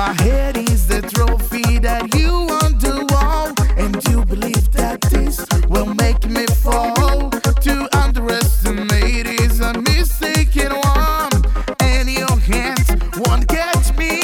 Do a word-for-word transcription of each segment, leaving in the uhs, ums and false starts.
My head is the trophy that you want to wall, and you believe that this will make me fall. To underestimate is a mistaken one, and your hands won't catch me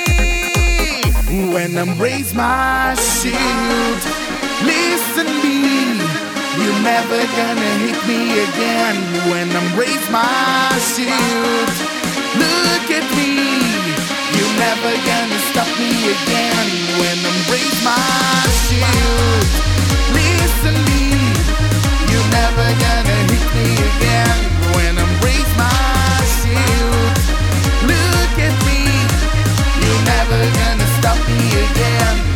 when I raise my shield. Listen me, you're never gonna hit me again when I raise my shield. Look at me, you're never gonna stop me again when I raise my shield. Listen me, you're never gonna hit me again when I raise my shield. Look at me, you're never gonna stop me again.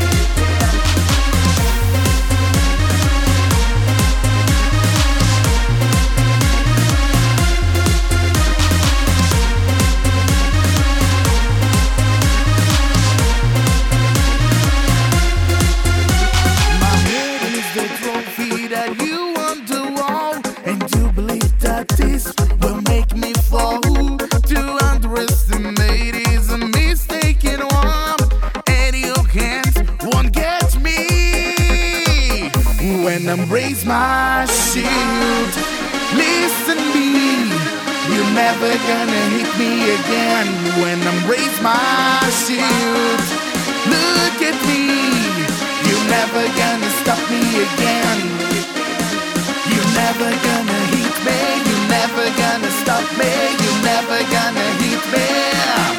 That you want to wall, and you believe that this will make me fall. To underestimate is a mistaken one, and your hands won't catch me when I raise my shield. Listen me, you're never gonna hit me again when I raise my shield. Look at me, you're never gonna stop me again. You're never gonna hit me, you're never gonna stop me, you're never gonna hit me.